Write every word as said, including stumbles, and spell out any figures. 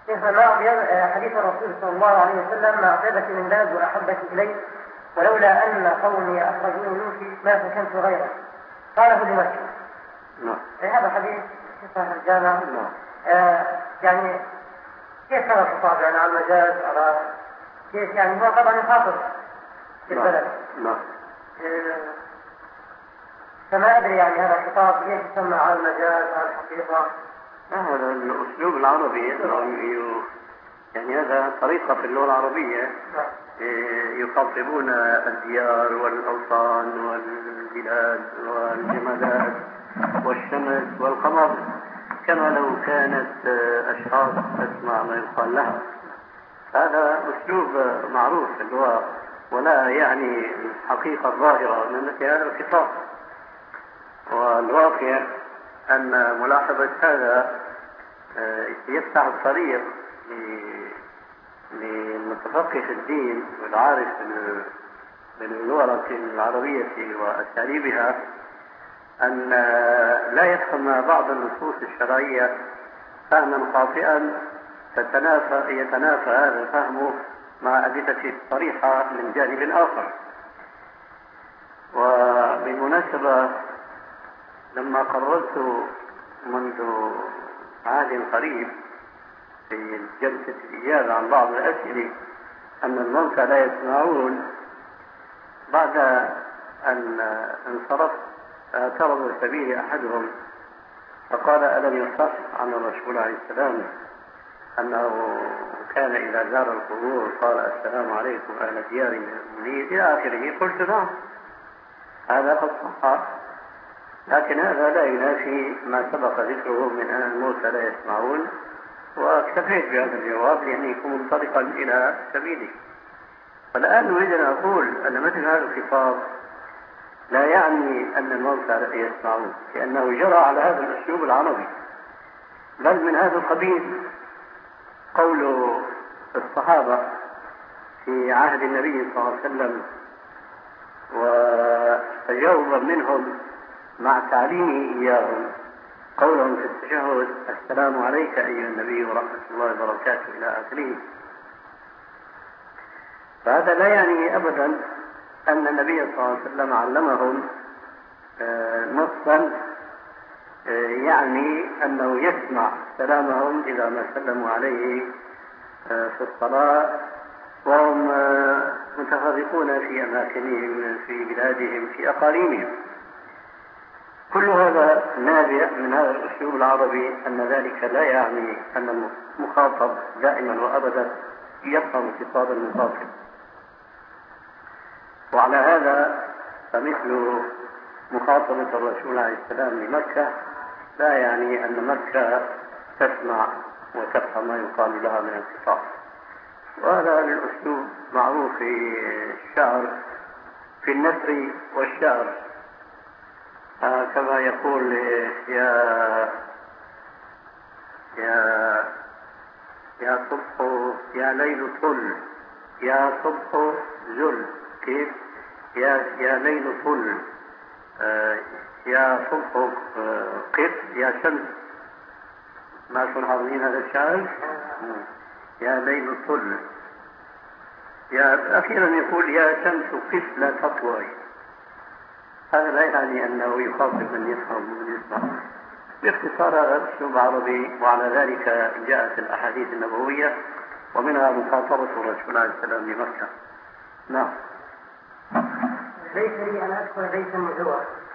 شيخ ما أبيض حديث الرسول صلى الله عليه وسلم ما أطيبك من بلد وأحبك إلي ولولا أن قومي أخرجوني منك ما سكنت غيره قاله لمكة. نعم. هذا الحديث في صحيح الجامع. نعم. آه يعني كيف كان الخطاب يعني على المجاز على كيف يعني هو طبعا يخاطب في البلد. نعم. آه فما أدري يعني هذا الخطاب كيف يسمى على المجاز على الحقيقة. هذا الأسلوب العربي يعني هذا طريقة في اللغة العربية يخاطبون الديار والأوطان والبلاد والجمادات والشمس والقمر كما لو كانت أشخاص تسمع ما يقال لها. هذا أسلوب معروف في اللغة ولا يعني الحقيقة الظاهرة من مثل هذا الخطاب. والواقع أن ملاحظة هذا يفتح الطريق للمتفقه في الدين والعارف باللغة العربية وأساليبها أن لا يفهم بعض النصوص الشرعية فهما خاطئا فتنافى يتنافى هذا فهمه مع أدلة صريحة من جانب آخر. وبالمناسبة لما قررت منذ عهد قريب في جلسة الإجابة عن بعض الأسئلة أن الموتى لا يسمعون، بعد أن انصرفت اعترض سبيلي أحدهم فقال ألم يصح عن الرسول عليه السلام أنه كان إذا زار القبور قال السلام عليكم أهل ديار المؤمنين إلى آخره. قلت نعم هذا قد صح، لكن هذا لا ينافي ما سبق ذكره من أن الموتى لا يسمعون، واكتفيت بهذا الجواب لأنه يكون منطلقا إلى سبيلي. فالآن نريد أن أقول أن مثل هذا الخطاب لا يعني أن الموتى لا يسمعون، لأنه جرى على هذا الأسلوب العربي. بل من هذا القبيل قول الصحابة في عهد النبي صلى الله عليه وسلم وتجاوبا منهم مع تعليمه إياهم قولهم في التشهد السلام عليك أيها النبي ورحمة الله وبركاته إلى آخره. فهذا لا يعني أبدا أن النبي صلى الله عليه وسلم علمهم نصا يعني أنه يسمع سلامهم إذا ما سلموا عليه في الصلاة وهم متفرقون في أماكنهم في بلادهم في أقاليمهم. كل هذا نابع من هذا الأسلوب العربي أن ذلك لا يعني أن المخاطب دائما وأبدا يفهم خطاب المخاطب. وعلى هذا فمثل مخاطبة الرسول عليه السلام لمكة لا يعني أن مكة تسمع وتفهم ما يقال لها من الخطاب. وهذا الأسلوب معروف في الشعر في النثر والشعر، آه كما يقول يا يا يا صبح يا ليل طل يا صبح زل كيف يا يا ليل طل آه يا صبح آه قف يا شمس. ما كنتم حاضرين هذا الشعر؟ يا ليل طل يا أخيرا يقول يا شمس قف لا تطوعي. هذا لا يعني أنه يخاطب من يفهم ومن يسمع. باختصار هذا أسلوب عربي، وعلى ذلك جاءت الأحاديث النبوية ومنها مخاطبة الرسول عليه السلام بمكة. نعم. ليس لي أن أدخل بيتا مزورا